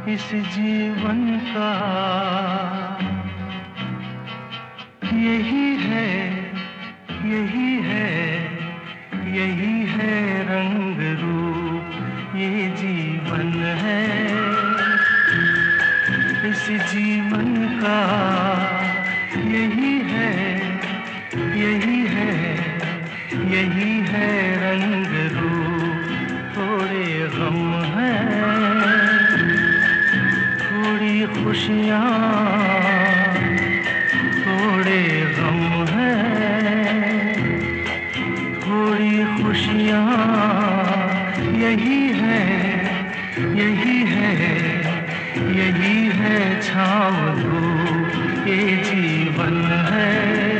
इस जीवन का यही है, यही है, यही है रंग रूप, ये जीवन है। इस जीवन का यही है, यही है, यही है रंग रूप। थोड़े गम हैं, थोड़ी खुशियाँ, थोड़े गम हैं, थोड़ी खुशियाँ, यही है, यही है, यही है छाँव धूप, ये जीवन है।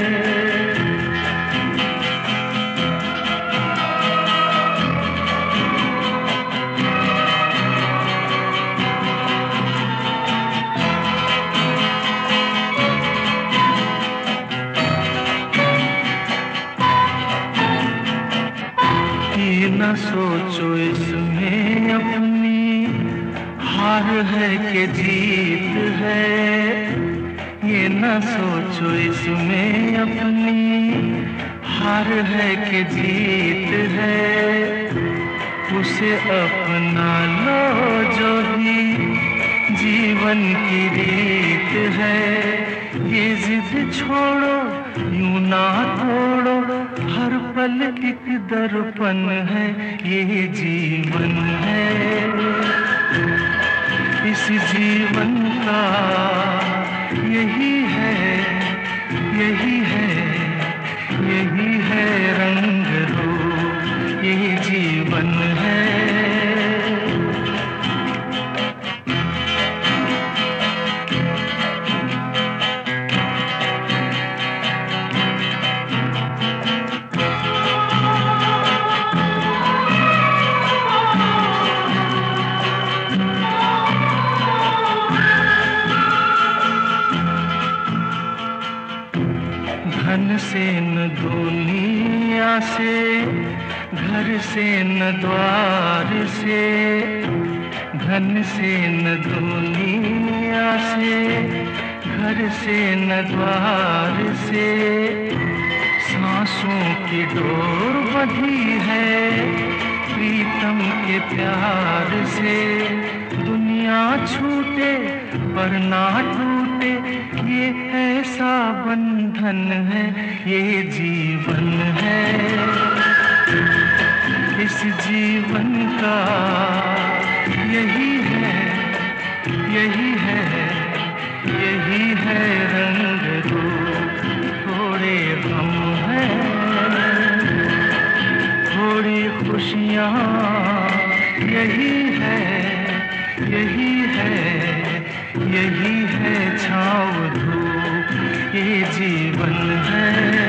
न सोचो इसमें अपनी हार है कि जीत है, ये न सोचो इसमें अपनी हार है कि जीत है। उसे अपना लो जो भी जीवन की रीत है। ये जिद छोड़ो, यूं ना तोड़ो, हर पल एक दर्पण है, ये जीवन है। इस जीवन का यही है, यही है, यही है रंग रूप, ये जीवन है। धन से न दुनिया से, घर से न द्वार से, धन से न दुनिया से, घर से न द्वार से, सांसों की डोर बंधी है प्रीतम के प्यार से। दुनिया छूटे पर ना टूटे, ये ऐसा बंधन है, ये जीवन है। इस जीवन का यही है, यही है, यही है रंग रूप। थोड़े गम हैं, थोड़ी खुशियाँ, यही है, यही है, यही है छाँव धूप, ये जीवन है।